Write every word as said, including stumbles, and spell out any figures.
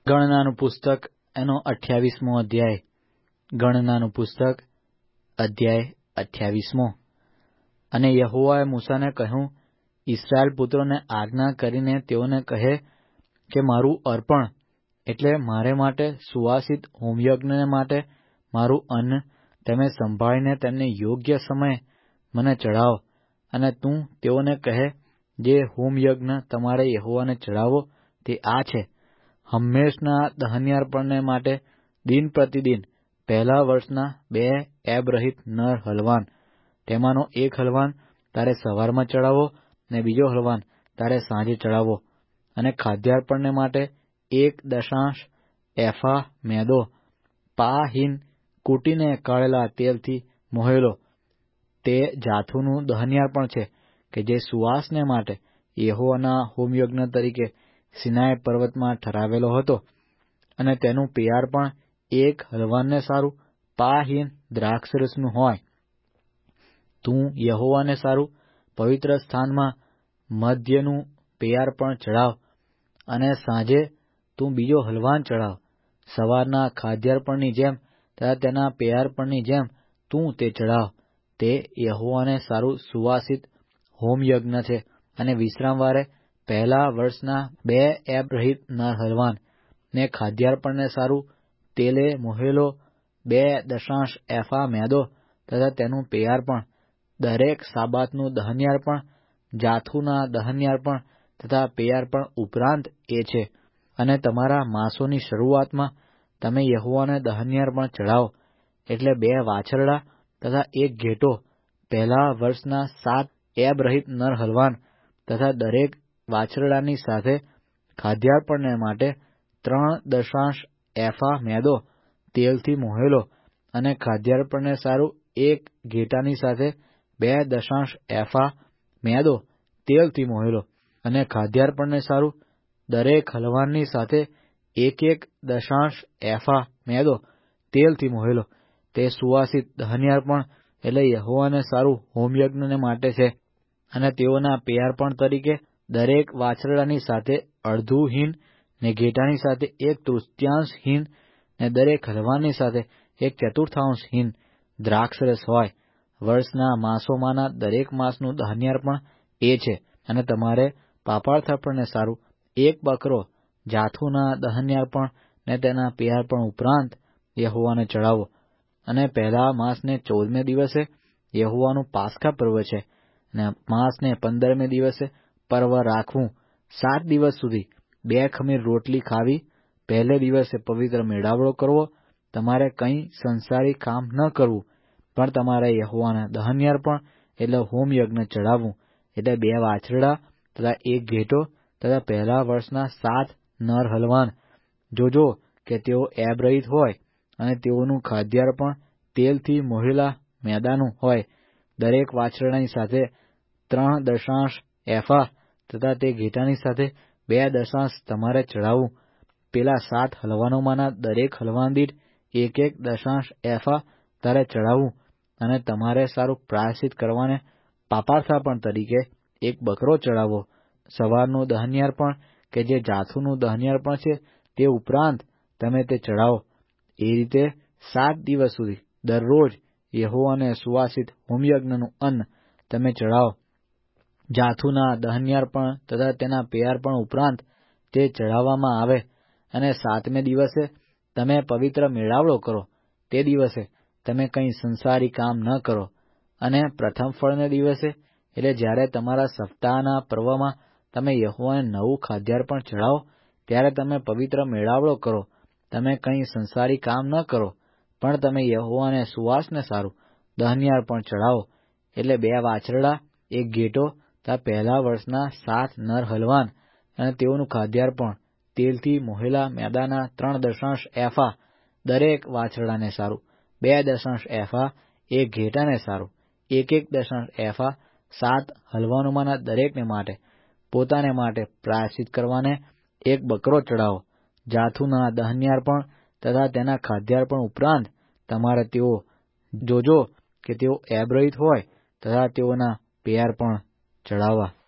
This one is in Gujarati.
ગણનાનું પુસ્તક એનો અઠ્યાવીસમો અધ્યાય. ગણનાનું પુસ્તક અધ્યાય અઠ્યાવીસમો. અને યહોવાએ મૂસાને કહ્યું, ઇસ્રાયેલ પુત્રોને આજ્ઞા કરીને તેઓને કહે કે મારું અર્પણ એટલે મારે માટે સુવાસિત હોમયજ્ઞને માટે મારું અન્ન તમે સંભાળીને તેમને યોગ્ય સમયે મને ચઢાવો. અને તું તેઓને કહે, જે હોમયજ્ઞ તમારે યહોવાને ચઢાવો તે આ છે: હંમેશના દહન્યાર્પણને માટે દિન પ્રતિદિન પહેલા વર્ષના બે એબ રહિત નર હલવાન. તેમાંનો એક હલવાન તારે સવારમાં ચડાવો ને બીજો હલવાન તારે સાંજે ચડાવવો. અને ખાદ્યાર્પણને માટે એક દશાંશ એફા મેદો પા હિન કૂટીને કાઢેલા તેલથી મોહેલો. તે જાથુનું દહન્યાર્પણ છે કે જે સુવાસને માટે યહોવાના હોમયજ્ઞ તરીકે સિનાઈ પર્વતમાં ઠરાવેલો હતો. અને તેનું પિયાર્પણ એક હલવાનને સારું પા હિન દ્રાક્ષરસનું હોય. તું યહોવાને સારું પવિત્ર સ્થાનમાં મધ્યનું પિયાર્પણ ચઢાવ. અને સાંજે તું બીજો હલવાન ચઢાવ. સવારના ખાદ્યાર્પણની જેમ તથા તેના પિયાર્પણની જેમ તું તે ચઢાવ. તે યહોવાને સારું સુવાસિત હોમયજ્ઞ છે. અને વિશ્રામવારે પહેલા વર્ષના બે એબ રહિત નર હલવાન ને ખાદ્યાર્પણને સારું તેલે મોહેલો બે દશાંશ એફા મેદો તથા તેનું પિયાર્પણ, દરેક સાબાતનું દહન્યાર્પણ, જાથુના દહન્યાર્પણ તથા પિયાર્પણ ઉપરાંત એ છે. અને તમારા માસોની શરૂઆતમાં તમે યહોવાને દહન્યાર્પણ ચઢાવો, એટલે બે વાછરડા તથા એક ઘેટો, પહેલા વર્ષના સાત એબ રહિત નર હલવાન તથા દરેક વાછરડાની સાથે ખાદ્યાર્પણને માટે ત્રણ દશાંશ એફા મેદો તેલથી મોહેલો. અને ખાદ્યાર્પણને સારું એક ઘેટાની સાથે બે દશાંશ એફા મેદો તેલથી મોહેલો. અને ખાદ્યાર્પણને સારું દરેક હલવાનની સાથે એક એક દશાંશ એફા મેદો તેલથી મોહેલો. તે સુવાસિત દહન્યાર્પણ એટલે યહોવાને સારું હોમયજ્ઞને માટે છે. અને તેઓના પિયાર્પણ તરીકે દરેક વાછરડાની સાથે અડધું હિન ને ઘેટાની સાથે એક તૃતીયાંશ હિન ને દરેક હલવાનની સાથે એક ચતુર્થાંશ હિન દ્રાક્ષરસ હોય. વર્ષના માસોમાંના દરેક માસનું દહન્યાર્પણ એ છે. અને તમારે પાપાર્થાર્પણને સારું એક બકરો જાથુના દહન્યાર્પણ ને તેના પિયાર્પણ ઉપરાંત યહોવાને ચઢાવો. અને પહેલા માસને ચૌદમે દિવસે યહોવાનું પાસકા પર્વ છે. અને માસને પંદરમે દિવસે પર્વ રાખવું. સાત દિવસ સુધી બે ખમીર રોટલી ખાવી. પહેલે દિવસે પવિત્ર મેળાવડો કરવો. તમારે કંઈ સંસારી કામ ન કરવું, પણ તમારે યહોવાના દહન્યાર્પણ એટલે હોમયજ્ઞ ચઢાવવું. એટલે બે વાછરડા તથા એક ઘેટો તથા પહેલા વર્ષના સાત નર હલવાન. જોજો કે તેઓ એબ રહિત હોય અને તેઓનું ખાદ્યાર્પણ તેલથી મોહેલા મેદાનું હોય. દરેક વાછરડાની સાથે ત્રણ દશાંશ એફા તથા તે ઘેટાની સાથે બે દશાંશ તમારે ચઢાવવું. પેલા સાત હલવાનોમાંના દરેક હલવાન દીઠ એક એક દશાંશ એફા તારે ચઢાવવું. અને તમારે સારું પ્રાયશ્ચિત કરવાને પાપાર્થાર્પણ તરીકે એક બકરો ચઢાવવો. સવારનું દહન્યાર્પણ કે જે જાથુનું દહન્યાર્પણ છે તે ઉપરાંત તમે તે ચઢાવો. એ રીતે સાત દિવસ સુધી દરરોજ યહોવાને સુવાસિત હોમયજ્ઞનું અન્ન તમે ચઢાવો. જાથુના દહન્યાર્પણ તથા તેના પિયાર્પણ ઉપરાંત તે ચઢાવવામાં આવે. અને સાતમે દિવસે તમે પવિત્ર મેળાવડો કરો. તે દિવસે તમે કંઈ સંસારી કામ ન કરો. અને પ્રથમ ફળને દિવસે એટલે જ્યારે તમારા સપ્તાહના પર્વમાં તમે યહોવાને નવું ખાદ્યાર્પણ ચઢાવો, ત્યારે તમે પવિત્ર મેળાવડો કરો. તમે કંઈ સંસારી કામ ન કરો, પણ તમે યહોવાને સુવાસને સારું દહન્યાર્પણ ચઢાવો. એટલે બે વાછરડા, એક ઘેટો તથા પહેલા વર્ષના સાત નર હલવાન અને તેઓનું ખાદ્યાર્પણ તેલથી મોહેલા મેદાના ત્રણ દશાંશ એફા દરેક વાછરડાને સારું, બે દશાંશ એફા એક ઘેટાને સારું, એક એક દશાંશ એફા સાત હલવાનોમાંના દરેકને માટે પોતાને માટે પ્રાયશ્ચિત કરવાને એક બકરો ચઢાવો. જાથુના દહન્યાર્પણ તથા તેના ખાદ્યાર્પણ ઉપરાંત તમારે તેઓ જોજો કે તેઓ એબ રહિત હોય તથા તેઓના પિયાર્પણ ચઢાવવા.